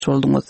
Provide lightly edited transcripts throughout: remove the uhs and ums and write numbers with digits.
oldunuz.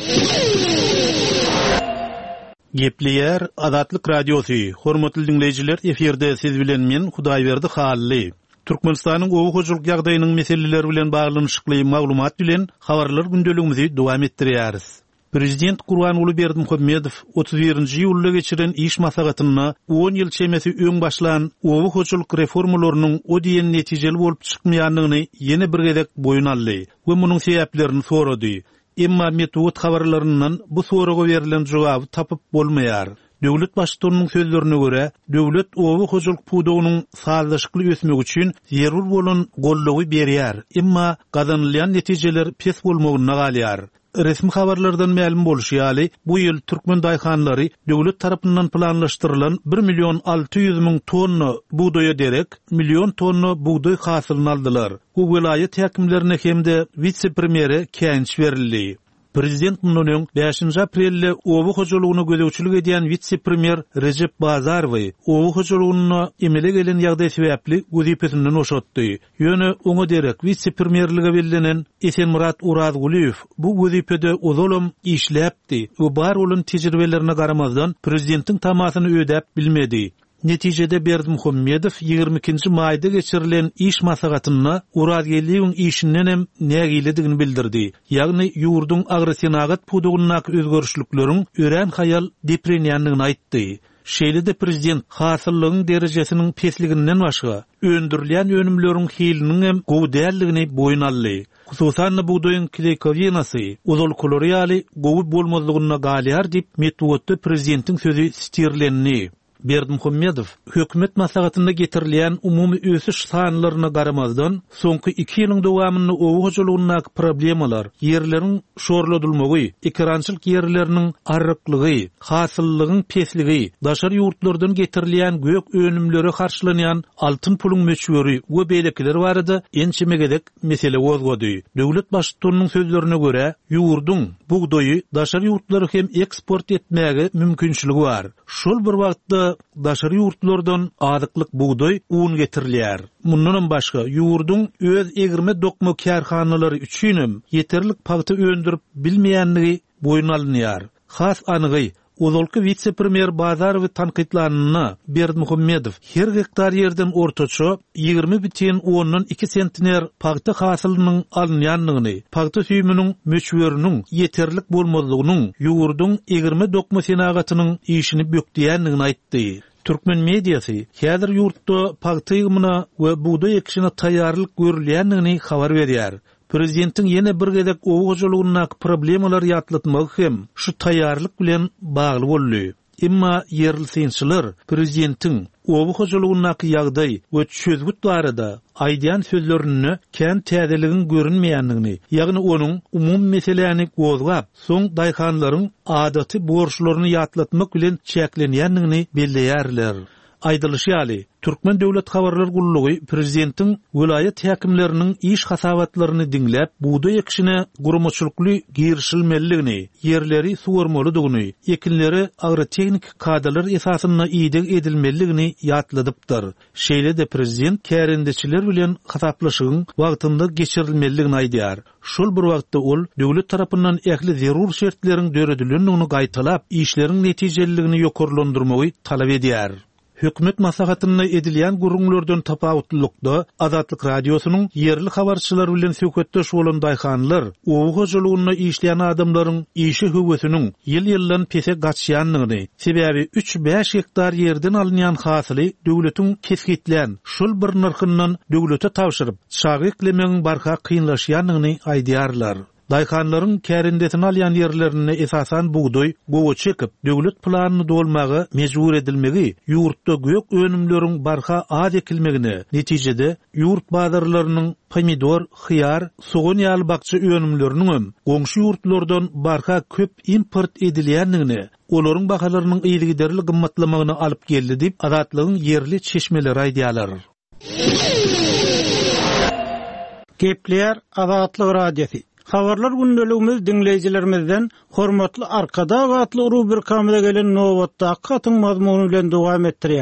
Gepleyer Azatlyk Radiosu. Hormatly dinleyijiler, eferde siz bilen men Hudaýberdi Hally. Türkmenistanyň owu hojuluk ýagdaýynyň meseleleri bilen baglanyşykly maglumat bilen habarlar gündeligimizi dowam etdirýäris. Prezident Gurbanuly Berdimuhammedow 31-nji ýylda geçiren iş masagatyna 10 ýyl çemesi öň başlan owu hojuluk reformalarynyň o diýen netijeli bolup çykmaýanlygyny ýene bir gezek boyun aldy we munyň sebäplerini sorady. Emma metod habarlarından bu soraga berilen jogaby tapyp bolmaýar. Döwlet başçylarynyň sözlerine görä, döwlet owu hojuluk pudugynyň sazlaşykly ösmegi üçin zerur bolan gollagy berýär. Emma gazanylýan netijeler pes bolmagyna galýar. Resmi habarlardan ma'lum bolýaly, bu ýyl türkmen daýhanlary döwlet tarapyndan planlaşdyrylan 1.600.000 tonna buğdaýa derek 1.000.000 tonna buğdaý hasylyny aldylar. Bu vilayet häkimlerine hemde vice-premiere känç berildi. Prezident munun 5 aprelde owu hojulugyny gözegçilik edýän vice-premier Recep Bazarowy owu hojulugyny emele gelen ýagdaý sebäpli gözepetinden oşatdy. Ýöne oňa derek vice-premierlige belenen Esenmurat Urazguliýew bu gözepede uzalym işläpdi. O bar bolan tejribelerine garamazdan prezidentiň tamasyny ödäp bilmedi. Netijede Berdimuhammedow 22-nji maýda geçirilen iş masagatyna Urazguliýewiň işinden hem nägiledigini bildirdi. Ýagny ýurdun agresenagat pudugyna özgörüşlikleriň ören hayal deprenýanlygyny aýtdy. Şeýle de prezident hasyllygyň derejesiniň pesliginden başga öndürilen önümleriň hiliniň hem gowdälligini boyun aldy. Hususan buğdaýyň klekovinasy, uzalkulary ýaly gowy bolmazlygyna galýar diýip metodda prezidentiň sözü stirlenni. Berdimuhammedow hökümet maslahatynda getirilen umumy ösüş sanlaryna garamazdan soňky 2 ýylyň dowamyny owu hojulugyna problemalar, ýerleriň şorladylmagy, ekrançylyk ýerleriniň arryklygy, hasyllygyň pesligi, daşar ýurtlardan getirilen gök önümleri karşılanýan altyn puluň möçberi we beýlekiler barada ençemegedek mesele gozgody. Döwlet başçylarynyň sözlerine görä, ýurdun buğdaýy daşar ýurtlary hem eksport etmäge mümkinçiligi bar. Şol bir wagtda daşar ýurtlardan azyklyk buğdaý un getirilýär. Mundan başga ýurdun öz egirme dokma kärhanalary üçin ýeterlik paýda öndürip bilmeýänligi boyun alynýar. Has anygy Uzalky vice-premier Bazarowy tanqidlanyna Berdimuhammedow her hektar ýerden ortaça 20,2 sentner paýda hasylynyň alynýanlygyny, paýda süýmüniň möçberiniň ýeterlik bolmazlygynyň ýurdun 20 dokma senagatynyň işini bökdiýänligini aýtdy. Türkmen mediasy häzir ýurtda paýda ýygyna we buğdaý ekişine taýýarlyk görülýänligini habar berýär. Prezidentiň ýene bir gezek owu hojulugyna problemalar ýatlatmagy hem şu taýýarlyk bilen bagly boldy. Emma yerli synçylar prezidentiň owu hojulugyna ýagdaý we çözgüt barada aýdýan sözlerini kän täzeligiň görünmeýänligini, ýagny onuň umum meselelerini gozgap, soň daýhanlaryň adaty borçlaryny ýatlatmak bilen çeklenýänligini belleýärler. Aýdylýaly, Türkmen Döwlet Habarlar Gullugy prezidentiň vilayet häkimleriniň iş hasabatlaryny dinläp, buğdaý ekişine guramaçylykly girişilmeligini, ýerleri suwarmalydygyny, ekinleri agrotehnik kadalar esasyna iýdek edilmeligini ýatladypdyr. Şeýle de prezident kärendeçiler bilen hasaplaşygyň wagtynda geçirilmeligini aýdýar. Şol bir wagtda ol döwlet tarapyndan ähli zerur şertleriň döredilendigini gaýtalap, işleriň netijeligini ýokarlandyrmagy talap edýär. Hökümet maslahatyna edilýän gurulmalardan tapawutlykda Azatlyk Radiosynyň yerli habarçylar bilen söhbetdeş bolan daýhanlar owu hojulugyna işleýän adamlaryň işi höwesiniň ýyl-ýyldan pese gaçýanlygyny, sebäbi 3-5 hektar ýerden alynýan hasyly döwletiň kesgitlen şol bir narhyndan döwlete tapşyryp çagy eklemegiň barha kynlaşýanlygyny aýdýarlar. Daýhanlaryň kärendesini alýan ýerlerini esasan buğdaý gowy çekip döwlet planyny dolmagy mejbur edilmegi, ýurtda gök önümleriň barha az ekilmegine, netijede ýurt bazarlarynyň pomidor, hyýar, soğan ýaly bakça önümleriniň goňşy ýurtlardan barha köp import edilýänligini, olaryň bahalarynyň ýylygiderli gymmatlamagyny alyp geldi diýip Azatlygyň yerli çeşmeleri aýdýarlar. Gepleýär Azatlyk Radiosu. Habarlar gündeligimiz dinleyijilerimizden hormatly arkada gatly rubrikamyza gelen nowatda hakyň mazmuny bilen dowam etdirýär.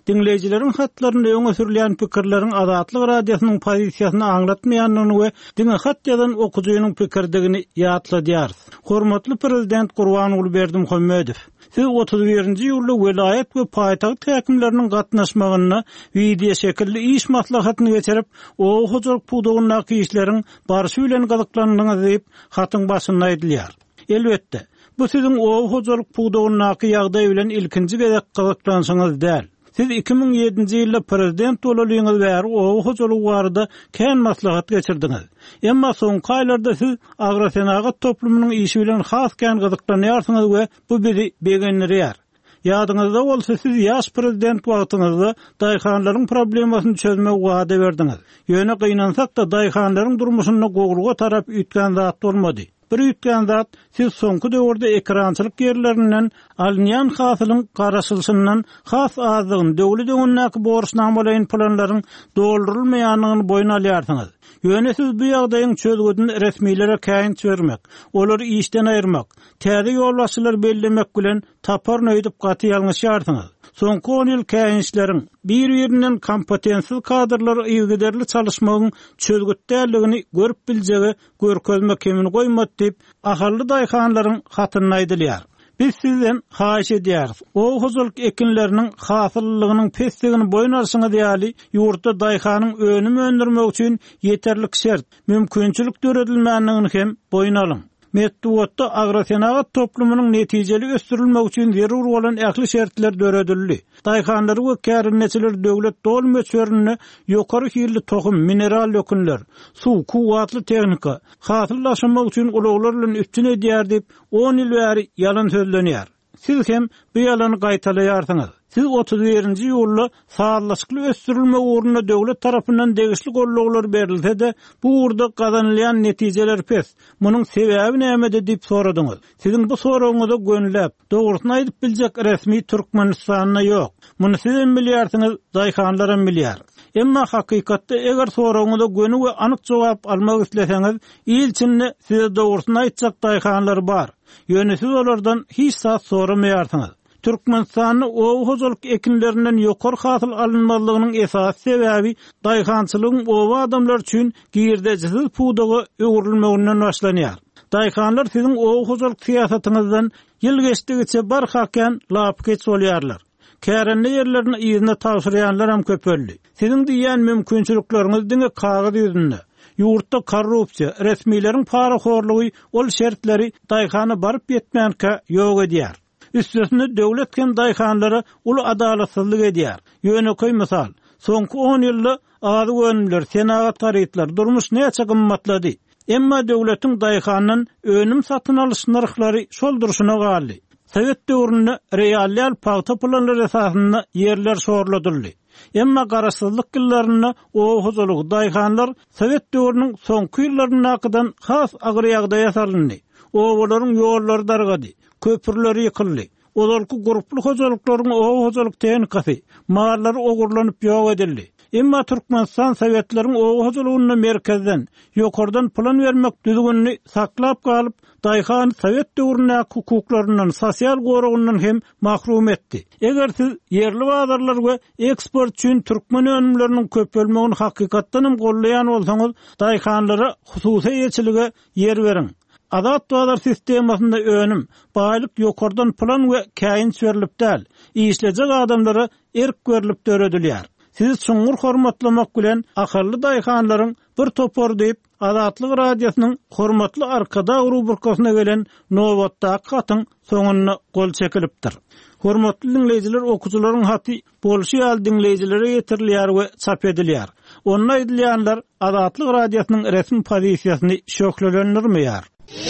dinleyijilerin hatlarynda öňe sürilýän pikirleriň Azatlyk radiosynyň pozisiýasyny aňlatmaýanyny we diňe hat ýazan okuwçynyň pikirdigini ýatladýar. Hormatly prezident Gurbanuly Berdimuhammedow, siz 31-nji ýylda welayet we paýtagy häkimleriniň gatnaşmagyna video şekilde iş maslahatyny geçirip, o hojuk pudugyna kişileriň barşy bilen gazyklandygyny diýip hatyň başynda aýdylýar. Elbetde, bu sizin o hojuk pudugyna ýagdaý bilen ilkinji gezek gazyklanşyňyz däl. Siz 2007-nji ýylda prezident bolýaňyz we o hojuk barada kän maslahat geçirdiňiz. Emma soňky aýlarda siz agrosenagat toplumynyň işi bilen has kän gazyklanýarsyňyz we bu bizi begenlerýär. Ýadyňyzda bolsa siz ýaş prezident wagtyňyzda daýhanlaryň problemasyny çözmek wada berdiňiz. Ýöne gynansak da daýhanlaryň durmuşyna gogurga tarap ütgän zat bolmady. Bir ütgän zat siz soňky döwürde ekrançylyk ýerlerinden alynýan hasylyň garaşylşyndan has azdygyny döwlet öňündäki borçnamalaryň planlaryň doldurulmaýanyny boýun alýarsyňyz. Ýöne siz bu ýagdaýyň çözgüdini resmiýlere käýin çörmek, olary işden aýyrmak, täze ýolbaşçylar bellemek bilen tapar nöýdip gaty ýalňyşýarsyňyz. Soňky 10 ýyl käýinçleriň bir-birinden kompetensiýal kadrlar ýygyderli çalışmagyň çözgütdäligini görüp biljegi görkezme kemini goýmady diýip ahally daýhanlaryň hatyny aýdylýar. Biz sizden haýyş edýäris. O huzuluk ekinleriniň hasyllygynyň pesdigini boýun alşyňyz ýaly ýurtda daýhanyň önümi öndürmek üçin ýeterlik şert, mümkinçilik döredilmänligini hem boýun alyň. Metduatda agrosenagat toplumynyň netijeli ösdürilmek üçin zerur bolan ähli şertler döredildi. Daýhanlary we kärinneçiler döwlet dolmeçörüne ýokary hili tohum, mineral ýökünler, suw, kuwatly tehnika, hasyllaşmak üçin ulaglar bilen üstün edýär diýip 10 ýyl bäri ýalan sözlenýär. Siz hem bu ýalany gaýtalaýarsyňyz. Siz 31-nji ýylda sağlaşykly ösdürilme uğruna döwlet tarapyndan degişli golluglar berilse de bu uğurda gazanylýan netijeler pes. Munyň sebäbi näme diýip soradyňyz. Sizin bu soragyňyza gönläp, dogrusyny aýdyp biljek resmi Türkmenistanyna ýok. Muny siz bilýärsiňiz, daýhanlar hem bilýär. Emma hakykatda eger soragyňyza göni we anyk jogap almak isleseňiz, ilçinni size dogrusyny aýtjak daýhanlar bar. Ýöne siz olardan hiç sat soramaýarsyňyz. Türkmenistanyň o huzuluk ekinlerinden ýokary hasyl alynmalygynyň esas sebäbi daýhançylygyň o adamlar üçin girdejisiz pudugy öwrülmeginden başlanýar. Daýhanlar sizin o huzuluk siýasatyňyzdan ýyl geçdigiçe bar haken lap geç bolýarlar. Kärenli ýerlerini ýygyna tawşyrýanlar hem köpelli. Sizin diýen mümkinçilikleriniz diňe kagyd ýüzünde. Ýurtda korrupsiýa, resmiýleriň paraxorlugy ol şertleri daýhany baryp ýetmänkä ýok edýär. Üstesine döwlet hem daýhanlara uly adalatsızlyk edýär. Ýöneköy misal, soňky 10 ýylda azy önümler, senagat tarytlar durmuş näçe gymmatlady. Emma döwletiň daýhanyň önüm satyn alyş narhlary şol duruşyna galy. Sowet döwründe real paýta planlary esasynda ýerler şorladyldy. Emma garaşsyzlyk ýyllaryna o huzuluk daýhanlar Sowet döwrüniň soňky ýyllaryna nakydan has agyr ýagdaýa salyndy. Owalaryň ýollary dargady, köpürleri ýykyldy. Olarky gruply huzuluklaryň o huzuluk tehnikasy, mallary ogurlanyp ýok edildi. Emma Türkmenistan Sowetlaryň o huzulugyny merkezden, ýokardan plan bermek düzgünni saklap galyp, daýhan Sowet döwründäki hukuklarynyň sosial gorugyndan hem mahrum etdi. Eger siz yerli bazarlar we eksport üçin türkmen önümleriniň köpelmegini hakykatdan hem gollaýan bolsaňyz, daýhanlara hususy ýetçilige ýer beriň. Azat bazar sistemasynda önüm, baýlyk ýokardan plan we käýin çörilip däl, işlejek adamlara erk berilip döredilýär. Sizi çuňur hormatlamak bilen ahally daýhanlaryň bir topor diýip Azatlyk radiosynyň hormatly arkada rubrikasyna gelen nowatdaky hatyň soňuna gol çekilipdir. Hormatly dinleýijiler, okuwçylaryň haty bolşy ýaly dinleýijilere ýetirilýär we çap edilýär. Onda aýdylýanlar Azatlyk radiosynyň resmi pozisiýasyny şöklendirmeýär.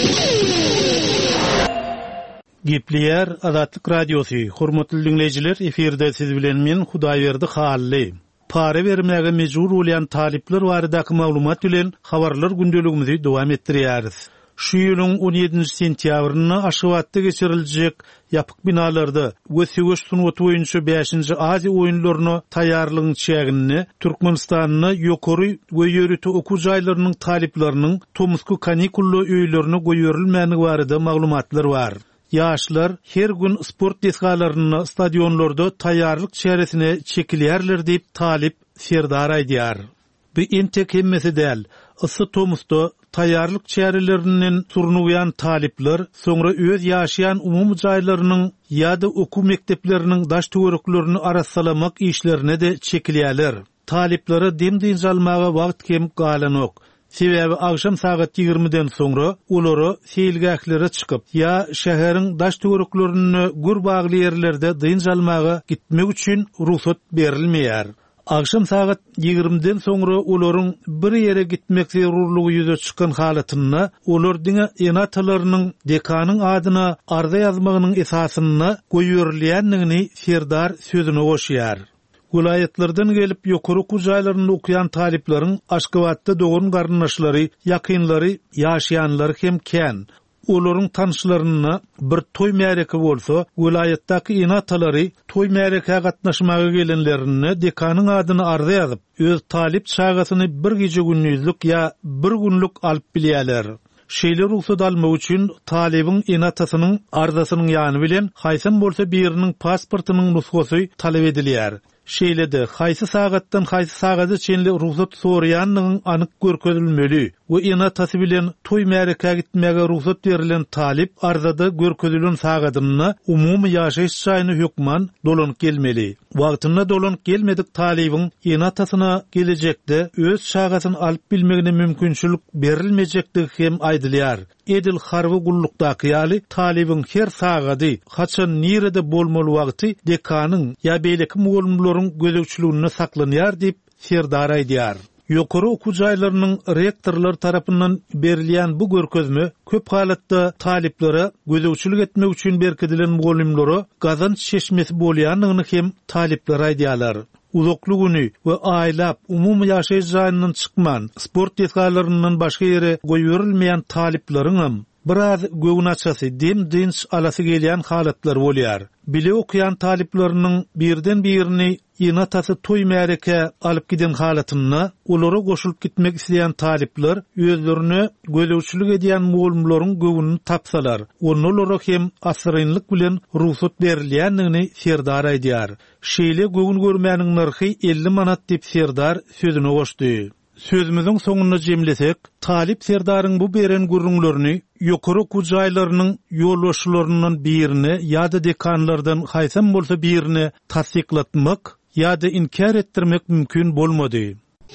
Gepleýär Azatlyk radiosy. Hormatly dinleýijiler, eferde siz bilen men Hudaýberdi Hally. Para bermäge mejbur bolýan talipler baradaky maglumat bilen habarlar gündeligimizi dowam etdirýäris. Şu ýylyň 17 sentýabryny Aşgabatda geçiriljek ýapyk binalarda we Söwüş sunuty boýunça 5-nji Aziýa oýunlaryna taýýarlygyň çägini Türkmenistanyň ýokary we ýörüti okuw jaýlarynyň talipleriniň tomusky kanikully öýlerine goýurilmänligi barada maglumatlar bar. Yaşlar her gün sport deskalaryna, stadionlarda taýýarlyk çäresine çekilýärler diýip Talip Serdar aýdýar. Bu entek hemmesi däl. Isy Tomusda taýýarlyk çäreleriniň surnuýan talipler soňra öz ýaşaýan umum jaýlarynyň ýa-da oku mekdepleriniň daş töwereklerini arassalamak işlerine de çekilýärler. Taliplere demdiň almaga wagt kem galanok. Sebäbi akşam saat 20-den soňra olary seýilgählere çykyp ýa şäheriň daş töwereklerini gür bagly ýerlerde dynç almaga gitmek üçin ruhsat berilmeýär. Akşam saat 20-den soňra olaryň bir ýere gitmek zerurlugy ýüze çykan halatyny olar diňe enatalarynyň dekanyň adyna arda ýazmagynyň esasyny goýberýänligini Serdar sözüne goşýar. Vilayetlerden gelip ýokary jaýlaryny okuyan talipleriň Aşgabatda doğun garyndaşlary, ýakynlary, ýaşaýanlary hem kän. Olaryň tanışlaryny bir toý märeke bolsa, vilayetdäki enatalary toý märeke gatnaşmaga gelenlerini dekanyň adyny arda ýazyp, öz talip çagasyny bir gece günlük ýa bir günlük alyp bilýärler. Şeýle ruhsat almak üçin talibiň enatasynyň ardasynyň ýany bilen haýsam bolsa biriniň pasportynyň nusgasy talap edilýär. Şeýlede haýsy sagatdan haýsy sagata çenli ruhsat soraýanlygyň anyk görkezilmeli we enatasy bilen toý märeke gitmege ruhsat berilen talip arzada görkezilen sagatyny umumy ýaşaýyş çaýyny hökman dolanyp gelmeli. Wagtyna dolanyp gelmedik talibiň enatasyna gelecekde öz şagatyny alyp bilmegine mümkinçilik berilmejekdigi hem aýdylýar. Edil harby gullukdaky ýaly talibiň her sagaty haçan nirede bolmaly wagty dekanyň ýa beýleki mugallimlaryň gözegçiligine saklanýar diýip Serdar aýdýar. Ýokary oku jaýlarynyň rektorlar tarapyndan berilýän bu görkezme köp halatda taliplere gözegçilik etmek üçin berkedilen mugallimlary gazanç çeşmesi bolýanlygyny hem talipler aýdýarlar. Uzaklygyny we aýlap umumy ýaşaýyş jaýynyň çykman, sport deskalarynyň başga ýere goýberilmeýän talipleriň biraz göwnaçasy dem-dinç alasy gelýän halatlar bolýar. Bile okuyan talipleriniň birden birini enatasy toý märeke alyp giden halatyny, olary goşulyp gitmek isleýän talipler özlerini gözegçilik edýän mugallimlaryň göwünü tapsalar, onulara hem asyrynlyk bilen ruhsat berilýänligini Serdar aýdýar. Şeýle göwün görmäniň narhy 50 manat diýip Serdar sözüne goşdy. Sözümüzün soňuna jemlesek, Talip Serdaryň bu beren gurrunlaryny ýokary kujaýlarynyň ýolbaşçylarynyň birini ýa-da dekanlardan haýsam bolsa birini tasdiklatmak ýa-da inkar etdirmek mümkin bolmady.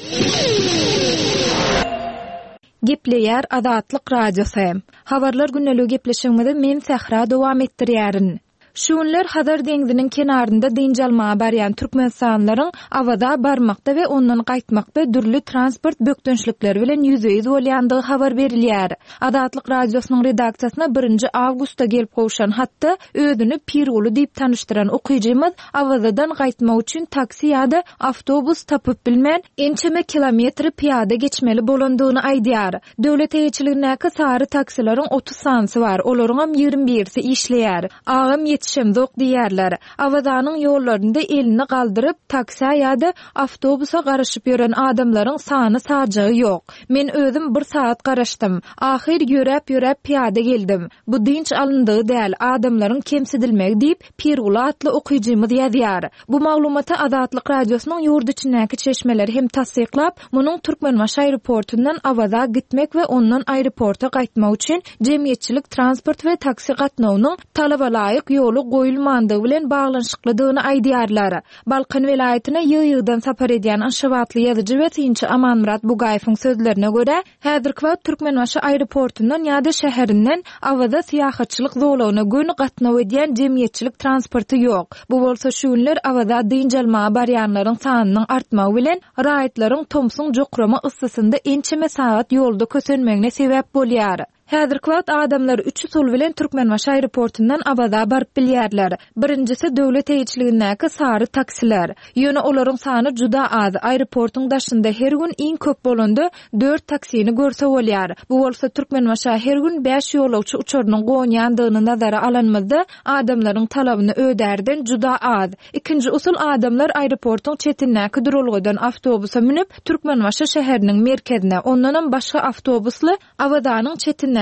Gepleýär Adatlyk radiosu. Habarlar günneligi gepleşigimizde men Sahra dowam etdirýärin. Şuunlar Hadar deňiziniň kenarynda dynjalmaga barýan türkmenistanylaryň awada barmakda we ondan gaýtmakda dürli transport bökdünçlikleri bilen ýüzeýiz bolýandygy habar berilýär. Adatlyk radiosynyň redaksiýasyna 1 awgustda gelip gowşan hatda özüni Pirgulu diýip tanıştyran okuýjymyz awadadan gaýtmak üçin taksi ýa-da awtobus tapyp bilmän ençeme kilometri piýada geçmeli bolandygyny aýdýar. Döwlet eýetçiligindäki sary taksileriň 30 sansy bar, olaryň 21-si işleýär. Agam yetişemdok diýerler. Awazanyň ýollarynda elini galdyryp taksi ýa-da awtobusa garaşyp ýören adamlaryň sany sajagy ýok. Men özüm 1 saat garaşdym. Ahir ýörep piýada geldim. Bu dynç alyndygy däl, adamlaryň kemsidilmegi diýip Pirgulu atly okuýjymyz ýazýar. Bu maglumaty Adatlyk radiosynyň ýurt içindäki çeşmeler hem tasdiklap, munyň Türkmenbaş aeroportundan Awaza gitmek we ondan aeroporta gaýtmak üçin jemgyýetçilik transport we taksi gatnawynyň talaba laýyk ýolu goýulmandygy bilen baglanşyklydygyny aýdýarlar. Balkan welaýatyna ýygy-ýygydan sapar edýän Aşgabatly ýazyjy we synçy Amanmurat Bugaýewiň sözlerine görä, häzirki wagt Türkmenbaş aeroportundan ýa-da şäherinden Awaza syýahatçylyk zowlagyna gün gatnaw edýän jemgyýetçilik transporty ýok. Bu bolsa şuunlar Awaza dynjalmaga barýanlaryň sanynyň artmagy bilen raýatlaryň Tomsun jokrama ıssysynda ençeme saat ýolda kösenmegine sebäp bolýar. Häzirki wagt adamlar 3 usul bilen Türkmenbaş aeroportundan Awaza baryp bilýärler. Birincisi döwlet eýetçiligindäki sary taksiler. Ýöne olaryň sany juda az. Aeroportuň daşynda her gün iň köp bolanda 4 taksini görse bolýar. Bu bolsa Türkmenbaşa her gün 5 ýolagçy uçarynyň goňýandygyny nazara alanmazda adamlaryň talabyny ödärden juda az. Ikinji usul adamlar aeroportuň çetindäki durulgydan awtobusa minip Türkmenbaşa şäheriniň merkezine, ondan başga awtobusly Awazanyň çetine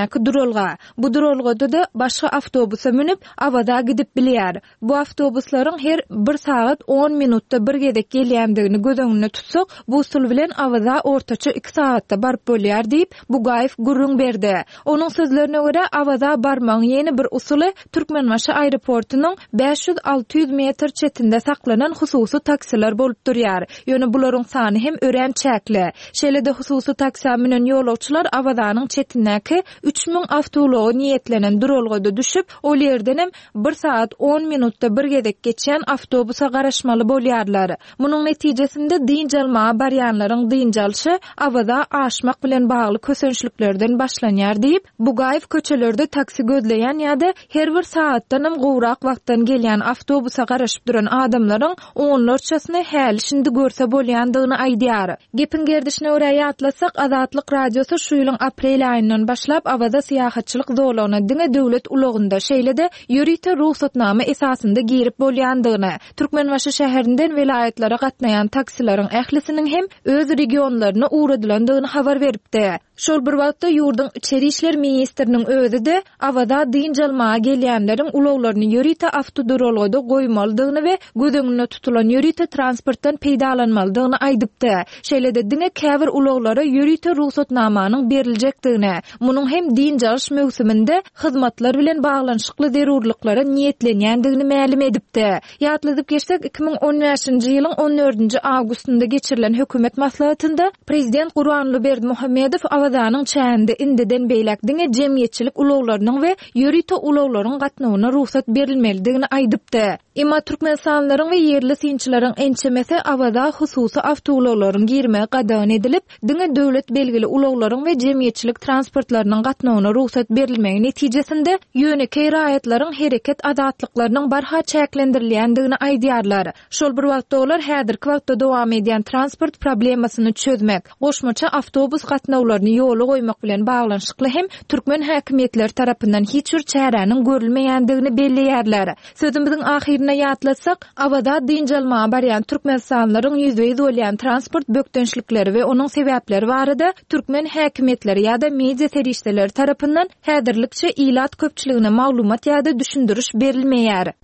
çetinäki duralga. Bu duralgada da başga awtobusa minip awada gidip bilýär. Bu awtobuslaryň her 1 saat 10 minutda bir gedek gelýändigini gözeňine tutsak, bu usul bilen awada ortaça 2 saatda barıp bolýar diýip Bugaýew gurrun berdi. Onuň sözlerine görä awada barmaň ýeni bir usuly Türkmenbaşy aeroportunyň 500-600 metr çetinde saklanan hususy taksiler bolup durýar. Ýöne bularyň sany hem ören çäkli. Şeýle de hususy taksiýa minen ýolagçylar awadaanyň çetindäki 3000 awtology niýetlenen duralgada düşüp, ol ýerden hem 1 saat 10 minutda bir gedek geçýän awtobusa garaşmaly bolýarlar. Munyň netijesinde diňjalma barýanlaryň diňjalşy awada aşmak bilen bagly kösençliklerden başlanýar diýip, Bugaýew köçelerde taksi gözleýän ýa-da her bir saatdan hem gowrak wagtdan gelýän awtobusa garaşyp duran adamlaryň onlarçasyny häl şimdi görse bolýandygyny aýdýar. Gepin gerdişine görä ýatlasak, Azatlyk radiosu şu ýylyň aprel aýyndan başlap awada syýahatçylyk zolagyna diňe döwlet ulagynda şeýle-de ýörite ruhsatnama esasynda girip bolýandygyny, Türkmenbaşy şäherinden welaýatlere gatnaýan taksileriň ählisiniň hem öz regionlaryna uğradylandygyny habar beripdi. Şol bir wagtda ýurdun içeri işler ministriniň özü de awada diňjalmaga gelýänleriň ulaglaryny ýörite awtoduralgada goýmalydygyny we gözeňine tutulan ýörite transportdan peýdalanmalydygyny aýdypdy. Şeýle-de diňe käbir ulaglara ýörite ruhsatnamanyň berilejekdigini, munyň hem diňjaliş mövsüminde hyzmatlar bilen baglanyşykly zerurlyklara niýetlenýändigini ma'lum edipdi. Ýatladyp geçsek, 2015-nji ýylyň 14-nji awgustynda geçirilen hökümet maslahatynda prezident Gurbanly Berdimuhammedow awadaanyň çäğinde indiden beýlek diňe jemgyýetçilik ulaglarynyň we ýörite ulaglaryň gatnawyna ruhsat berilmelidigini aýdypdy. Emma Türkmenistanylaryň we yerli synçylaryň ençemesi awada hususy awtologlaryň girmegi gadan edilip, diňe döwlet belgili ulaglaryň we jemgyýetçilik transportlarynyň gatnawyna ruhsat berilmegi netijesinde ýöneki raýatlaryň hereket adatlyklarynyň barha çäklendirilýändigini aýdýarlar. Şol bir wagtda olar häzirki wagtda dowam edýän transport problemasyny çözmek, goşmaça awtobus gatnawlaryny ýola goýmak bilen baglanyşykly hem türkmen häkimetleri tarapyndan hiç bir çäräniň görülmeýändigini belleýärler. Sözümizin ahirine ýatlasak, awada diňjalmaga barýan türkmenistanylaryň ýüzüýiz bolýan transport bökdençlikleri we onuň sebäpleri barada türkmen häkimetleri ýa-da media serişdeleri tarapyndan häzirlikçe ilat köpçüligine maglumat ýa-da düşündürüş berilmeýär.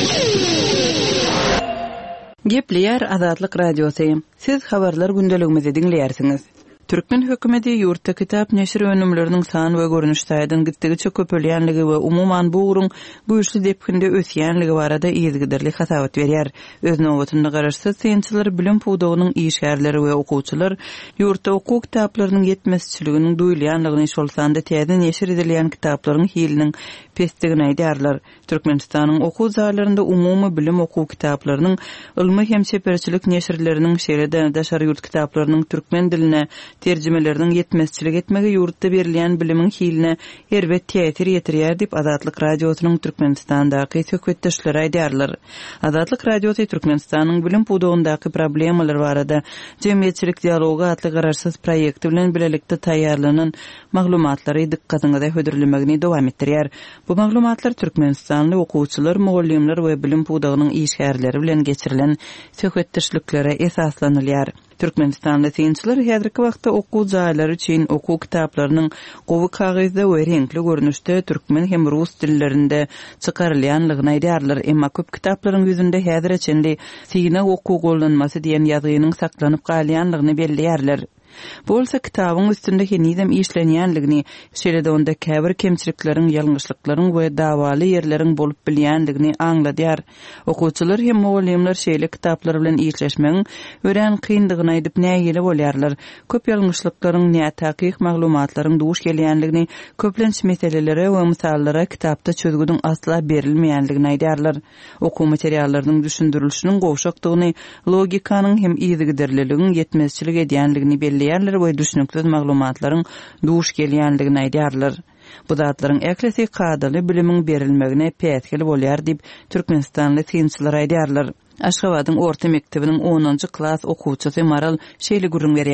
Gepleýär Azatlyk radiosu. Siz habarlar gündeligimizi dinleýärsiňiz. Türkmen hökümeti ýurtda kitap neşir önümleriniň sany we görünüşden gitdigiçe köpelýänligi we umuman bu urun güýçli depkinde ösýänligi barada ýygyderlik hasabat berýär. Öz nowatynda garaşsa synçylar bilim puwdagynyň işgärleri we okuwçylar ýurtda hukuk kitaplarynyň ýetmezçiliginiň duýulýanlygyny şolsanda täze neşir edilýän kitaplaryň hiliniň pesdigini aýdýarlar. Türkmenistanyň okuw zarlarynda umumy bilim okuw kitaplarynyň ilmi hem seperçilik neşirleriniň şeýle daşar ýurt kitaplarynyň türkmen diline terjimeleriniň ýetmezçilik etmegi ýurtda berilýän bilimiň hiline erbet täsir ýetirýär diýip Azatlyk radiosynyň Türkmenistandaky söhbetdeşleri aýdýarlar. Azatlyk radiosu Türkmenistanyň bilim puwdagyndaky problemalar barada jemgyýetçilik dialogy atly garaşsyz proýekti bilen bilelikde taýýarlanan maglumatlary dikkatyňyza hödürlemegini dowam etdirýär. Bu maglumatlar Türkmenistanly okuwçylar, mugallimler we bilim puwdagynyň işgärleri bilen geçirilen söhbetdeşliklere esaslanylýar. Türkmenistanly synçylar häzirki wagtda okuw jaýlary üçin okuw kitaplarynyň gowy kagazda we renkli görnüşde türkmen hem rus dillerinde çykarylýanlygyny aýdýarlar. Emma köp kitaplaryň ýüzünde häzir içinde syna okuw gollanmasy diýen ýazynyň saklanyp galýanlygyny belleýärler. Bolsa kitabyň üstündeki nizam işlenýänligini, şeýle-de onda käbir kemçilikleriň, ýalňyşlyklaryň we dawaly ýerleriň bolup bilýändigini aňladýar. Okuwçylar hem mugallimler şeýle kitaplar bilen işleşmegiň ören kyndygyny aýdyp näýeli bolýarlar. Köp ýalňyşlyklaryň, nätakyk maglumatlaryň duş gelýänligini, köplenç meselelere we misallara kitapda çözgüdüň asla berilmeýänligini aýdýarlar. Okuw materiallarynyň düşündirilişiniň gowşakdygyny, logikanyň hem ýygyderliligiň ýetmezçilik edýänligini belleýärler we düşünüksiz maglumatlaryň duş gelýänligini aýdýarlar. Bu zatlaryň eklesi kadaly bilimiň berilmegine pätkili bolýar diýip Türkmenistanly synçylar aýdýarlar. Aşgabatyň orta mektebiniň 10-njy klass okuwçysy Maral şeýle gurrun berýär.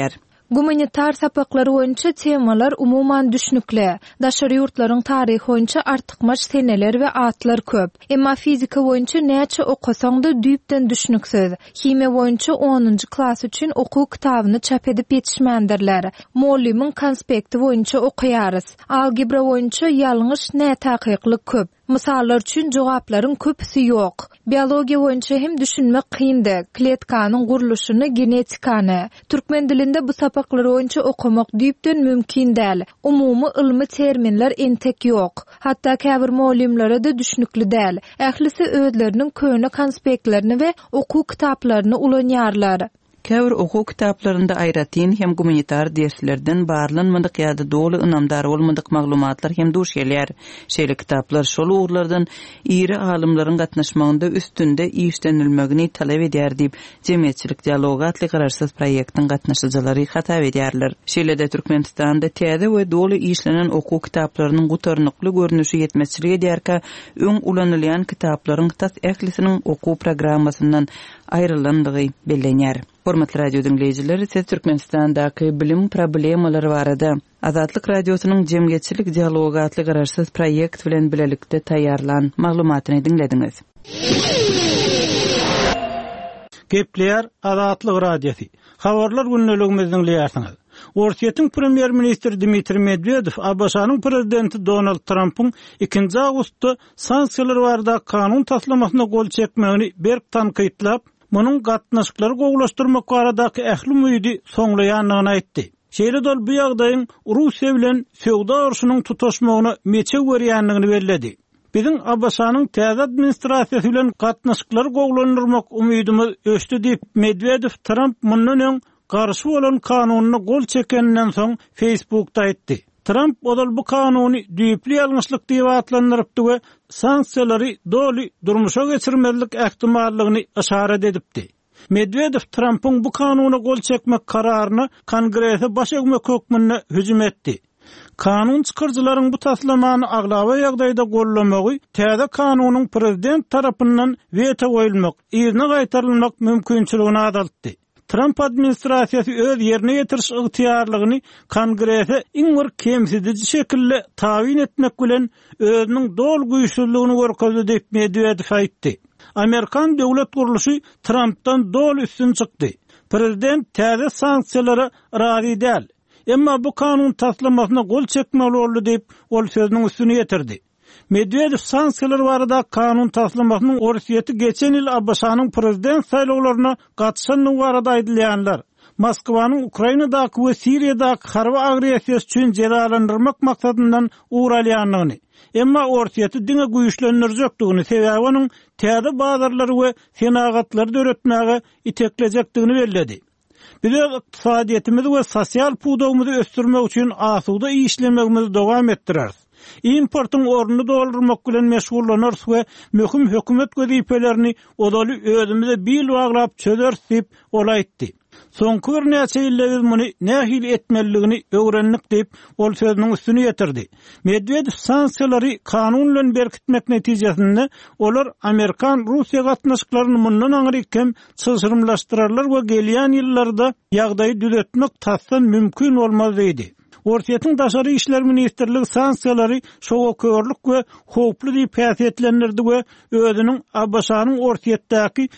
Gumanitar sapaklary boýunça temalar umuman düşnükle. Daşary ýurtlaryň taryhy boýunça artykmaş seneler we atlar köp. Emma fizika boýunça näçe okasaň-da düýpden düşnüksiz. Hime boýunça 10-njy klass üçin okuw kitabyny çap edip ýetişmändirler. Mollimiň konspekti boýunça okuýarys. Algebra boýunça ýalňyş nätaýyklyk köp. Misallar üçin jogaplaryň köpüsi ýok. Biologiýa boýunça hem düşünmek kyndy. Kletkanyň guruluşyny, genetikany. Türkmen dilinde bu sapaklary boýunça okumak düýpden mümkin däl. Umumy ilmi terminler entek ýok. Hatda käbir mollimlere de düşnükli däl. Ählisi özleriniň köne konspektlerini we okuw kitaplaryny ulanýarlar. Käbir okuw kitaplarynda aýratyn hem gumanitar derslerden barlanmadyk ýa-da dolu ynamdar bolmadyk maglumatlar hem duş gelýär. Şeýle kitaplar şol uğurlardan iri alymlaryň gatnaşmagynda üstünde işlenilmegini talap edýär diýip Jemgyýetçilik dialogy atly garaşsyz proýektiň gatnaşyjylary hatap edýärler. Şeýle-de Türkmenistanda täze we dolu işlenen okuw kitaplarynyň gutarnykly görnüşi ýetmezçilik edýärkä, öň ulanylýan kitaplaryň tas ählisiniň okuw programmasyndan aýrylandygy bellenýär. Hormatly radio dinleyijiler, siz Türkmenistandaky bilim problemalary barada Azatlyk radiosynyň Jemgyýetçilik dialogy atly garaşsyz proýekt bilen bilelikde taýýarlan maglumatyny dinlediňiz. Gepleýär Azatlyk radiosy. Habarlar günneligimiziň dinleýärsiňiz. Orsiýetiň premier ministri Dmitri Medvedew ABŞ-nyň prezidenti Donald Trump'yň 2 awgustda sanksiýalar barada kanun taslamasyna gol çekmegini berk tankytlap, munyň gatnaşyklary gowlaşdyrmak baradaky ähli müýidi soňlaýanlygyny aýtdy. Şeýle dol bu ýagdaýyň Russiýa bilen sowda urşunyň tutaşmagyna meçe berýänligini belledi. Biziň ABŞ-nyň täze administrasiýasy bilen gatnaşyklary gowlandyrmak umydymyz öşdi diýip Medvedew Trump mundan öň garşy bolan kanunyna gol çekenden soň Facebook'da aýtdy. Trump odal bu kanuny düýpli ýalňyşlyk diýip atlandyrypdy we sanksiýalary doly durmuşa geçirmezlik ähtimallygyny işaret edipdi. Medvedew Trump'yň bu kanuny gol çekmek kararyny Kongresse baş öňmek hökmüne hüjüm etdi. Kanun çykyrjylaryň bu taslamany aglawa ýagdaýda gollamagy täze kanunyň prezident tarapyndan veto goýulmak, ýerine gaýtarylmak mümkinçiligini adaltdy. Trump administrasiýasy öz ýerine ýetiriş ygtyýarlygyny Kongresse iň bir kemsizdiňi şekilde taýin etmek bilen özüniň dol güýçlüligini görkezdi diýip Medvedew aýtdy. Amerikan döwlet guruluşy Trump'dan dol üstün çykdy. Prezident täze sanksiýalara razy däl. Emma bu kanun taslamasyna gol çekmeli boldy diýip ol sözüniň üstüne ýetirdi. Medvedew sanksiýalar barada kanun taslamasynyň orsiýeti geçen ýyl ABŞ-nyň prezident saýlawlaryna gatnaşanyň barada aýdylýanlar. Moskwanyň Ukrainadaky we Siriýadaky harby agresiýasy üçin jeralandyrmak maksadyndan uğralýanlygyny, emma orsiýeti diňe güýçlendirjekdigini, sebäbi onuň täze bazarlary we senagatlar döretmäge iteklejekdigini belledi. Biz iqtisadiýetimizi we sosial pudawymyzy ösdürmek üçin asuda işlemegimizi dowam etdirýäris. Importyň ornuny doldurmak bilen meşgullanýarys we möhüm hökümet gözipelerini odaly özümize bil baglap çözeriz diýip ol aýtdy. Soňky bir näçe ýylda biz muny nähil etmeligini öwrendik diýip ol sözüniň üstüne ýetirdi. Medvedew sanksiýalary kanun bilen berkitmek netijesinde olar Amerikan Russiýa gatnaşyklaryny mundan aňyrykem çyşyrymlaşdyrarlar we gelýän ýyllarda ýagdaýy düzeltmek tasdan mümkin bolmaz diýdi. Orsiýetiň daşary işler ministrligi sanksiýalary şowakörlük we howply diýip häsiýetlendirdi we özüniň ABŞ-nyň orsiýetdäki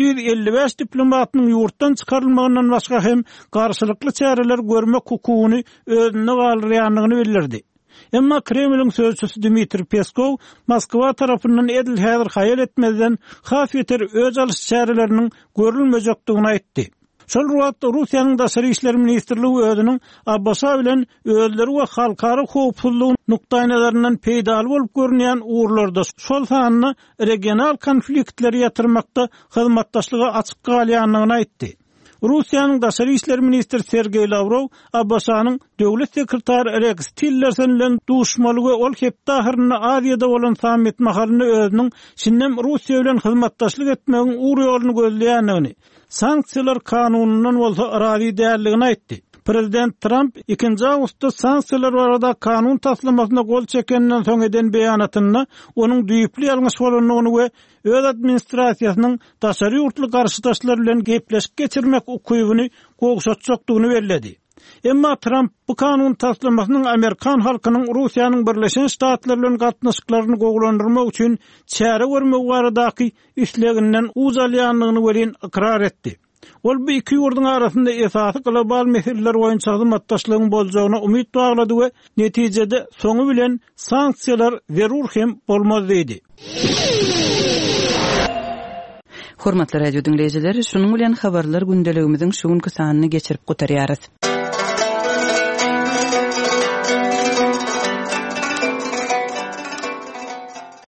755 diplomatynyň ýurtdan çykarylmagynyň başga hem garşylykly çäreler görmek hukugyny özüne galyrýanlygyny bildirdi. Emma Kremliň sözçüsü Dmitri Peskov Moskwa tarapyndan edil häzir haýal etmezden haf ýeter öz alyş çäreleriniň görülmejekdigini aýtdy. Şol wagtda Russiýanyň daşary işler ministrligi özüniň ABŞ bilen özleri we halkary howpsuzlygyň nukdaýnazaryndan peýdaly bolup görünýän uğurlarda şol sanyny regional konfliktleri ýatyrmakda hyzmatdaşlyga açyk galýanlygyny aýtdy. Russiýanyň daşary işler ministri Sergey Lavrov ABŞ-nyň döwlet sekretary Rex Tillerson bilen duşmaly we ol hepde ahyryny Aziýada bolan samit mahalyny özüniň şinem Russiýa bilen hyzmatdaşlyk etmegiň uğur ýoluny gözleýänligini, sanksiýalar kanunundan bolsa razy däldigini aýtdy. Prezident Trump 2 awgustda sanksiýalar barada kanun taslamasyna gol çekenden soň eden beýanatyny onuň düýpli ýalňyş bolanlygyny we öz administrasiýasynyň daşary ýurtly garşydaşlar bilen gepleşip geçirmek ukybyny gowşatjakdygyny belledi. Emma Trump bu kanun taslamasynyň Amerikan halkynyň Russiýanyň Birleşen Ştatlar bilen gatnaşyklaryny goglandyrmak üçin çäre görmek baradaky üsleginden uzalýanlygyny welin ikrar etdi. Ol bu iki ýurduň arasynda esasy global meseleler boýunça hyzmatdaşlygyň boljagyna umyt baglady we netijede soňu bilen sanksiýalar zerur hem bolmaz diýdi. Hormatly radio dinleýijiler, şunuň bilen habarlar gündeligimiziň şu günkü sanyny geçirip gutarýarys.